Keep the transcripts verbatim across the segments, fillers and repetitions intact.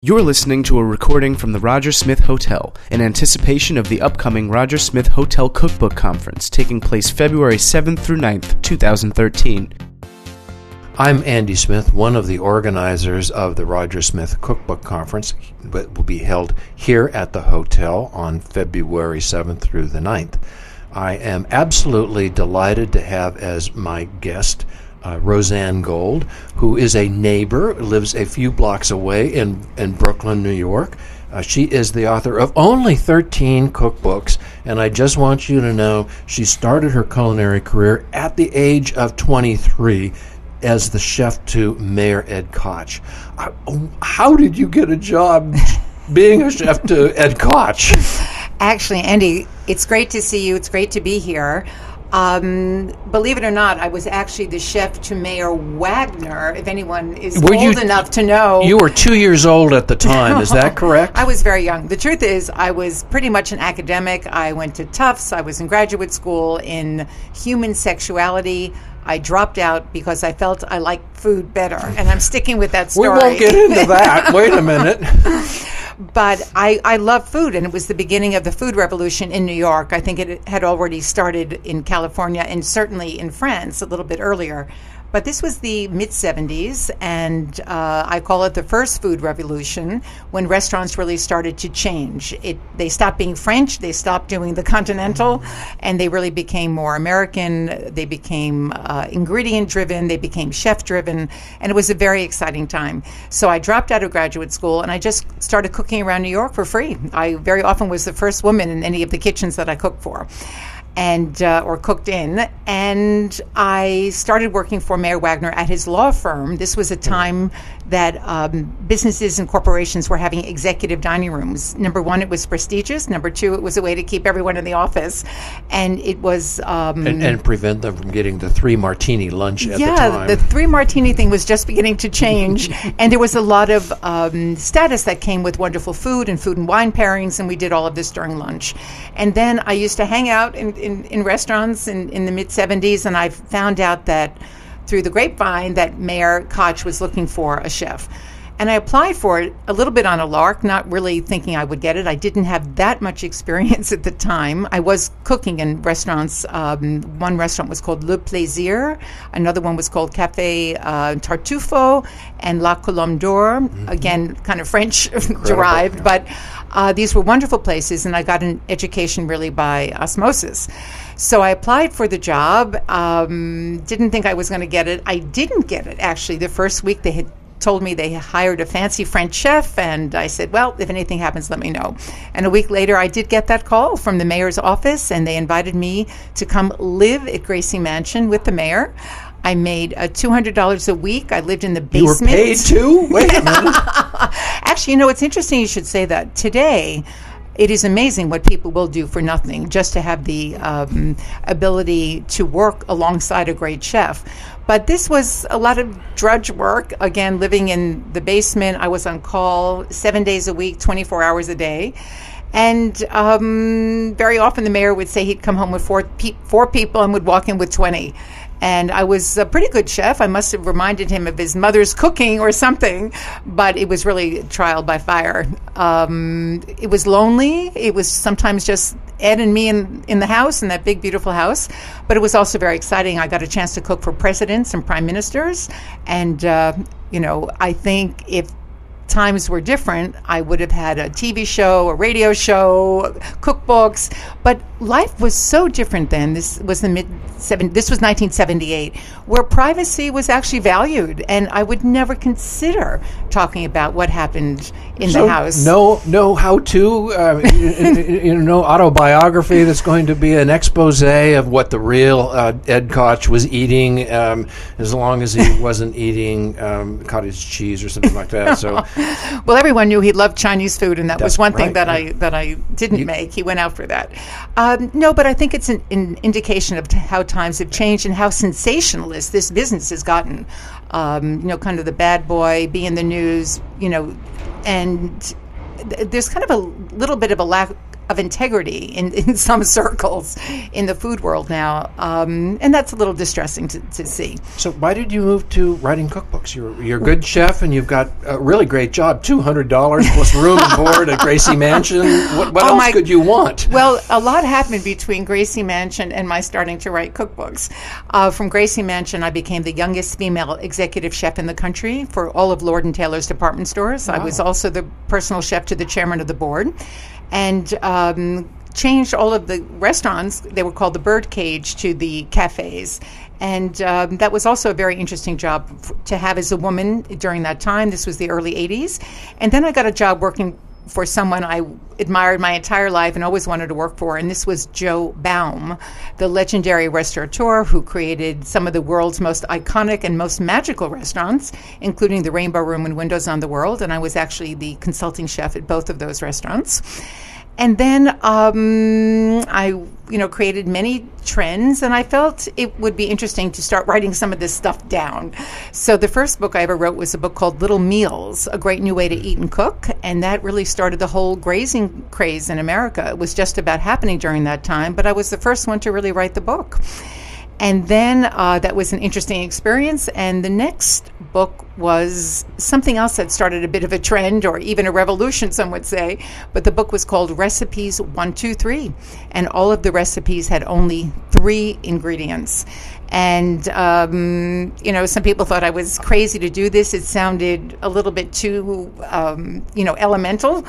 You're listening to a recording from the Roger Smith Hotel in anticipation of the upcoming Roger Smith Hotel Cookbook Conference taking place February seventh through ninth, twenty thirteen. I'm Andy Smith, one of the organizers of the Roger Smith Cookbook Conference, that will be held here at the hotel on February seventh through the ninth. I am absolutely delighted to have as my guest Uh, Roseanne Gold, who is a neighbor, lives a few blocks away in, in Brooklyn, New York. Uh, she is the author of only thirteen cookbooks, and I just want you to know she started her culinary career at the age of twenty-three as the chef to Mayor Ed Koch. Uh, how did you get a job being a chef to Ed Koch? Actually, Andy, it's great to see you. It's great to be here. Um, believe it or not, I was actually the chef to Mayor Wagner, if anyone is were old you, enough to know. You were two years old at the time, is that correct? I was very young. The truth is, I was pretty much an academic. I went to Tufts. I was in graduate school in human sexuality. I dropped out because I felt I liked food better, and I'm sticking with that story. We won't get into that. Wait a minute. But I, I love food, and it was the beginning of the food revolution in New York. I think it had already started in California and certainly in France a little bit earlier. But this was the mid-seventies, and uh, I call it the first food revolution, when restaurants really started to change. It, they stopped being French, they stopped doing the continental, and they really became more American. They became uh, ingredient-driven, they became chef-driven, and it was a very exciting time. So I dropped out of graduate school, and I just started cooking around New York for free. I very often was the first woman in any of the kitchens that I cooked for. and uh, or cooked in, and I started working for Mayor Wagner at his law firm. This was a time that um, businesses and corporations were having executive dining rooms. Number one, it was prestigious. Number two, it was a way to keep everyone in the office, and it was um, and, and prevent them from getting the three martini lunch at yeah, the time. the three martini thing was just beginning to change, and there was a lot of um, status that came with wonderful food and food and wine pairings, and we did all of this during lunch. And then I used to hang out in, in, in restaurants in, in the mid-seventies, and I found out that through the grapevine that Mayor Koch was looking for a chef. And I applied for it a little bit on a lark, not really thinking I would get it. I didn't have that much experience at the time. I was cooking in restaurants. Um, one restaurant was called Le Plaisir. Another one was called Café uh, Tartufo and La Colombe d'Or. Mm-hmm. Again, kind of French-derived, yeah. but uh, these were wonderful places, and I got an education really by osmosis. So I applied for the job, um, didn't think I was going to get it. I didn't get it, actually. The first week they had told me they hired a fancy French chef, and I said, well, if anything happens, let me know. And a week later, I did get that call from the mayor's office, and they invited me to come live at Gracie Mansion with the mayor. I made uh, two hundred dollars a week. I lived in the basement. You were paid too? Wait a minute. Actually, you know, it's interesting you should say that. Today, it is amazing what people will do for nothing just to have the um, ability to work alongside a great chef. But this was a lot of drudge work. Again, living in the basement, I was on call seven days a week, twenty-four hours a day. And um, very often the mayor would say he'd come home with four, pe- four people and would walk in with twenty. And I was a pretty good chef. I must have reminded him of his mother's cooking or something, but it was really trial by fire. Um, it was lonely. It was sometimes just Ed and me in, in the house, in that big, beautiful house. But it was also very exciting. I got a chance to cook for presidents and prime ministers. And, uh, you know, I think if times were different, I would have had a T V show, a radio show, cookbooks, but life was so different then. This was the mid seven. This was nineteen seventy-eight, where privacy was actually valued, and I would never consider talking about what happened in so the house. No, no how-to, uh, you know, no autobiography that's going to be an expose of what the real uh, Ed Koch was eating, um, as long as he wasn't eating um, cottage cheese or something like that. So. Well, everyone knew he loved Chinese food, and that That's was one right, thing that yeah. I that I didn't You, make. He went out for that. Um, no, but I think it's an, an indication of t- how times have changed and how sensationalist this business has gotten. Um, you know, kind of the bad boy, be in the news, you know, and th- there's kind of a little bit of a lack of integrity in, in some circles in the food world now, um, and that's a little distressing to, to see. So why did you move to writing cookbooks? You're, you're a good chef, and you've got a really great job, two hundred dollars plus room and board at Gracie Mansion. What, what oh else my, could you want? Well, a lot happened between Gracie Mansion and my starting to write cookbooks. Uh, from Gracie Mansion, I became the youngest female executive chef in the country for all of Lord and Taylor's department stores. Wow. I was also the personal chef to the chairman of the board, and um, changed all of the restaurants. They were called the Birdcage to the cafes. And um, that was also a very interesting job f- to have as a woman during that time. This was the early eighties. And then I got a job working for someone I admired my entire life and always wanted to work for, and this was Joe Baum, the legendary restaurateur who created some of the world's most iconic and most magical restaurants, including the Rainbow Room and Windows on the World, and I was actually the consulting chef at both of those restaurants. And then um, I, you know, created many trends, and I felt it would be interesting to start writing some of this stuff down. So the first book I ever wrote was a book called Little Meals, A Great New Way to Eat and Cook, and that really started the whole grazing craze in America. It was just about happening during that time, but I was the first one to really write the book. And then uh, that was an interesting experience. And the next book was something else that started a bit of a trend or even a revolution, some would say. But the book was called Recipes one two three. And all of the recipes had only three ingredients. And, um, you know, some people thought I was crazy to do this. It sounded a little bit too, um, you know, elemental.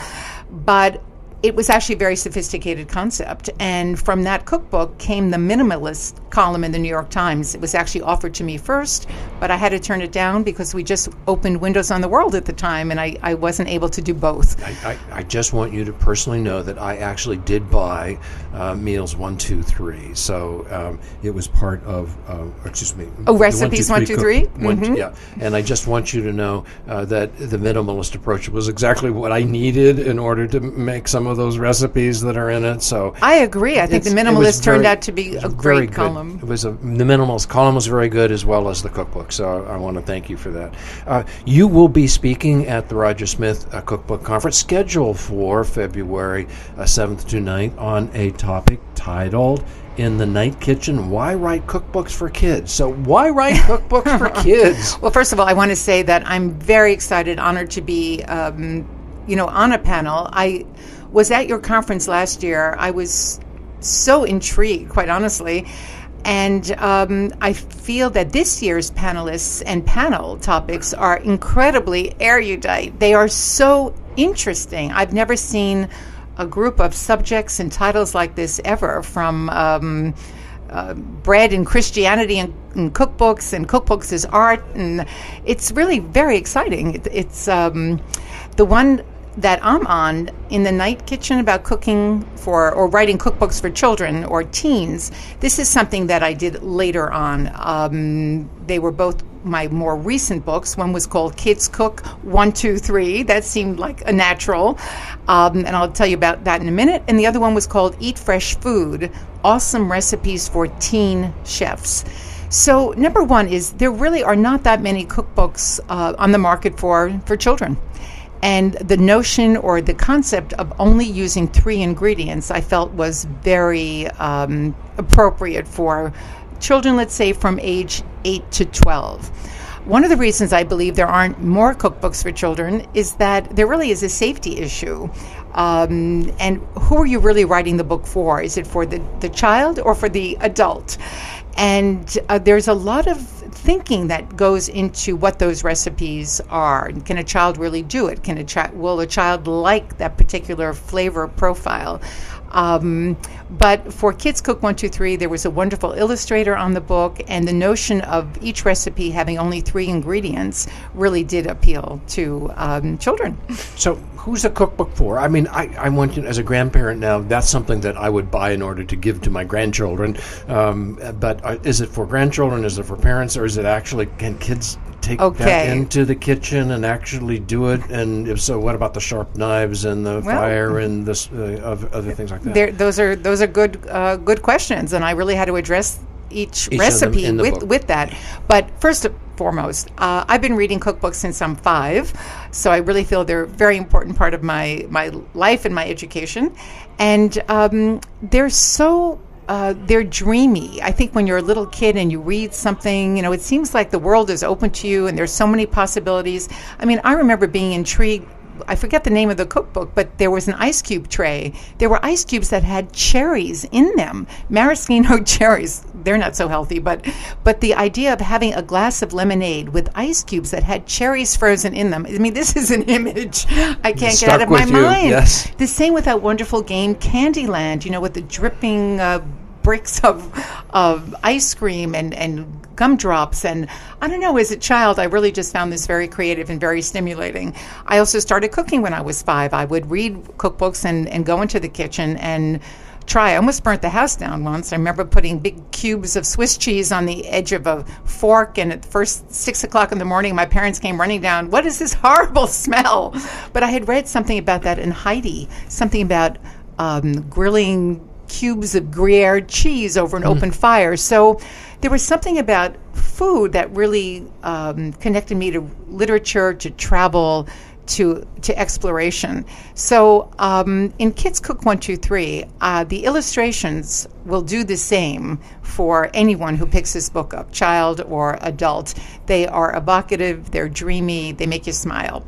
But it was actually a very sophisticated concept. And from that cookbook came the minimalist column in the New York Times. It was actually offered to me first, but I had to turn it down because we just opened Windows on the World at the time, and I, I wasn't able to do both. I, I, I just want you to personally know that I actually did buy uh, Meals one two three. So um, it was part of, uh, excuse me. Oh, Recipes one two three? Mm-hmm. Yeah. And I just want you to know uh, that the minimalist approach was exactly what I needed in order to make some of those recipes that are in it. So I agree. I think the minimalist turned out to be a great good. column. It was a, the minimalist column was very good, as well as the cookbook. So I want to thank you for that. Uh, you will be speaking at the Roger Smith uh, Cookbook Conference, scheduled for February uh, seventh to ninth, on a topic titled "In the Night Kitchen: Why Write Cookbooks for Kids?" So why write cookbooks for kids? Well, first of all, I want to say that I'm very excited, honored to be, um, you know, on a panel. I was at your conference last year. I was so intrigued, quite honestly. And um, I feel that this year's panelists and panel topics are incredibly erudite. They are so interesting. I've never seen a group of subjects and titles like this ever, from um, uh, bread and Christianity and, and cookbooks, and cookbooks as art. And it's really very exciting. It, it's um, the one that I'm on, In the Night Kitchen, about cooking for or writing cookbooks for children or teens. This is something that I did later on. Um, they were both my more recent books. One was called Kids Cook one two three. That seemed like a natural. Um, and I'll tell you about that in a minute. And the other one was called Eat Fresh Food, Awesome Recipes for Teen Chefs. So number one is there really are not that many cookbooks uh, on the market for, for children. And the notion or the concept of only using three ingredients I felt was very um, appropriate for children, let's say, from age eight to twelve. One of the reasons I believe there aren't more cookbooks for children is that there really is a safety issue. Um, and who are you really writing the book for? Is it for the, the child or for the adult? And uh, there's a lot of thinking that goes into what those recipes are. Can a child really do it? Can a child, will a child like that particular flavor profile? Um, but for Kids Cook one two three, there was a wonderful illustrator on the book, and the notion of each recipe having only three ingredients really did appeal to um, children. So who's the cookbook for? I mean, I, I want you, as a grandparent now, that's something that I would buy in order to give to my grandchildren. Um, but uh, is it for grandchildren? Is it for parents? Or is it actually, can kids take okay. that into the kitchen and actually do it? And if so, what about the sharp knives and the well, fire and this, uh, other things like that? There, those are those are good uh, good questions, and I really had to address each, Each recipe in the with book. with that. But first and foremost, uh, I've been reading cookbooks since I'm five, so I really feel they're a very important part of my my life and my education, and um, they're so. Uh, they're dreamy. I think when you're a little kid and you read something, you know, it seems like the world is open to you and there's so many possibilities. I mean, I remember being intrigued. I forget the name of the cookbook, but there was an ice cube tray. There were ice cubes that had cherries in them, maraschino cherries. They're not so healthy, but but the idea of having a glass of lemonade with ice cubes that had cherries frozen in them. I mean, this is an image I can't get out of my Stuck with you, mind. yes. The same with that wonderful game Candyland, you know, with the dripping uh, bricks of of ice cream and, and gumdrops. And I don't know, as a child, I really just found this very creative and very stimulating. I also started cooking when I was five. I would read cookbooks and, and go into the kitchen and try. I almost burnt the house down once. I remember putting big cubes of Swiss cheese on the edge of a fork, and at first six o'clock in the morning, my parents came running down. What is this horrible smell? But I had read something about that in Heidi, something about um, grilling cubes of Gruyere cheese over an mm. open fire. So there was something about food that really um, connected me to literature, to travel, to to exploration. So um, in Kids Cook one two three, uh, the illustrations will do the same for anyone who picks this book up, child or adult. They are evocative, they're dreamy, they make you smile.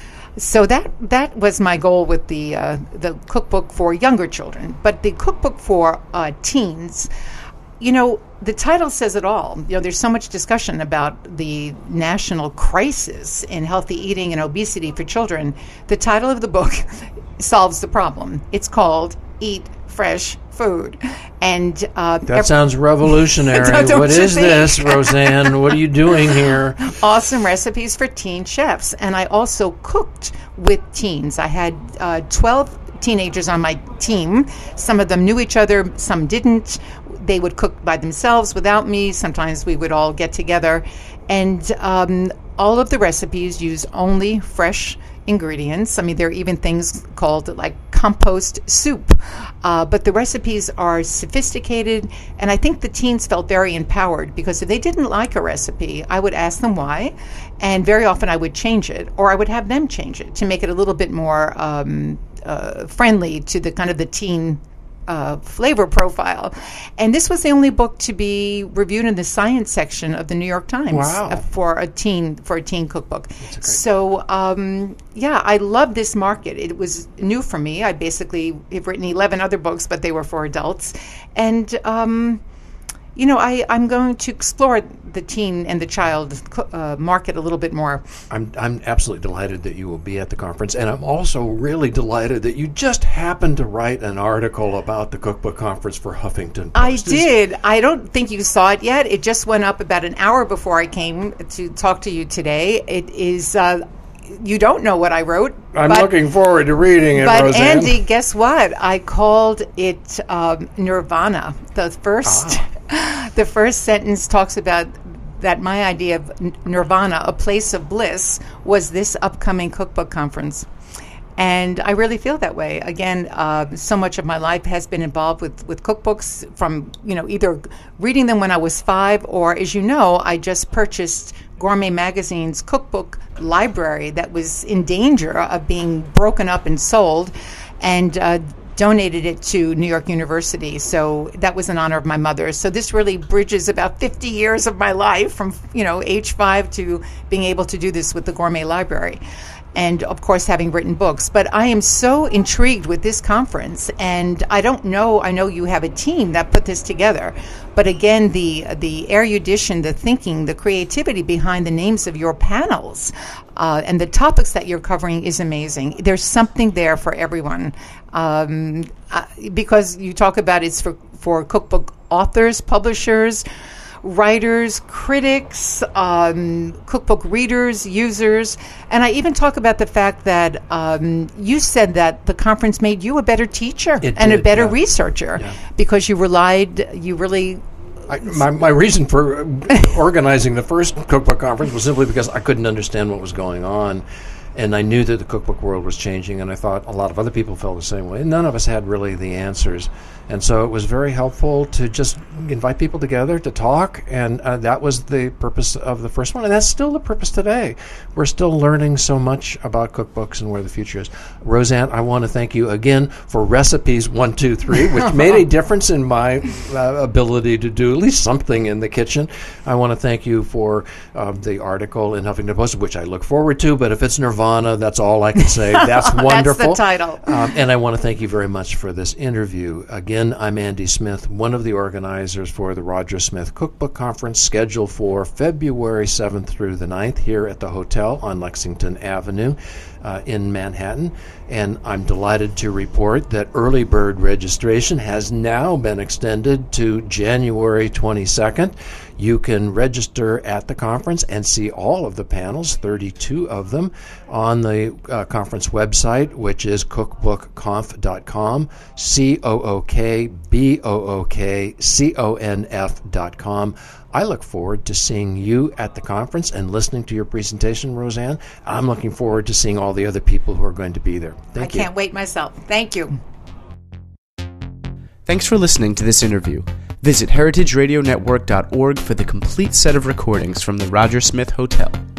So that that was my goal with the uh, the cookbook for younger children. But the cookbook for uh, teens, you know, the title says it all. You know, there's so much discussion about the national crisis in healthy eating and obesity for children. The title of the book solves the problem. It's called Eat Fresh Food. And uh, that ev- sounds revolutionary. Don't What you is think? this, Roseanne? What are you doing here? Awesome recipes for teen chefs. And I also cooked with teens. I had uh, twelve teenagers on my team. Some of them knew each other, some didn't. They would cook by themselves without me. Sometimes we would all get together. And um, all of the recipes use only fresh ingredients. I mean, there are even things called like compost soup. Uh, but the recipes are sophisticated, and I think the teens felt very empowered, because if they didn't like a recipe, I would ask them why, and very often I would change it, or I would have them change it to make it a little bit more um, uh, friendly to the kind of the teen Uh, flavor profile. And this was the only book to be reviewed in the science section of the New York Times. Wow. uh, for a teen for a teen cookbook. So um, yeah, I love this market. It was new for me. I basically have written eleven other books, but they were for adults. And um, you know, I, I'm going to explore the teen and the child uh, market a little bit more. I'm I'm absolutely delighted that you will be at the conference, and I'm also really delighted that you just happened to write an article about the cookbook conference for Huffington Post. I did. I don't think you saw it yet. It just went up about an hour before I came to talk to you today. It is. Uh, you don't know what I wrote. I'm but, looking forward to reading it, But Roseanne. Andy, guess what? I called it um, Nirvana. The first, ah. the first sentence talks about that my idea of Nirvana, a place of bliss, was this upcoming cookbook conference. And I really feel that way. Again, uh, so much of my life has been involved with, with cookbooks, from, you know, either reading them when I was five, or, as you know, I just purchased Gourmet Magazine's cookbook library that was in danger of being broken up and sold, and uh, donated it to New York University. So that was in honor of my mother. So this really bridges about fifty years of my life, from, you know, age five to being able to do this with the Gourmet Library. And, of course, having written books. But I am so intrigued with this conference. And I don't know, I know you have a team that put this together. But, again, the the erudition, the thinking, the creativity behind the names of your panels uh, and the topics that you're covering is amazing. There's something there for everyone. Um, uh, because you talk about it's for, for cookbook authors, publishers, writers, critics, um, cookbook readers, users. And I even talk about the fact that um, you said that the conference made you a better teacher It and did, a better yeah. researcher Yeah. because you relied, you really... I, my, my reason for organizing the first cookbook conference was simply because I couldn't understand what was going on. And I knew that the cookbook world was changing, and I thought a lot of other people felt the same way. None of us had really the answers. And so it was very helpful to just invite people together to talk, and uh, that was the purpose of the first one, and that's still the purpose today. We're still learning so much about cookbooks and where the future is. Roseanne, I want to thank you again for recipes one, two, three, which made a difference in my uh, ability to do at least something in the kitchen. I want to thank you for uh, the article in Huffington Post, which I look forward to, but if it's Nirvana, that's all I can say. That's wonderful. That's the title. Um, and I want to thank you very much for this interview. Again, I'm Andy Smith, one of the organizers for the Roger Smith Cookbook Conference, scheduled for February seventh through the ninth here at the hotel on Lexington Avenue uh, in Manhattan. And I'm delighted to report that early bird registration has now been extended to January twenty-second. You can register at the conference and see all of the panels, thirty-two of them, on the uh, conference website, which is cookbook conf dot com, C O O K B O O K C O N F dot com. I look forward to seeing you at the conference and listening to your presentation, Roseanne. I'm looking forward to seeing all the other people who are going to be there. Thank I you. can't wait myself. Thank you. Thanks for listening to this interview. Visit heritage radio network dot org for the complete set of recordings from the Roger Smith Hotel.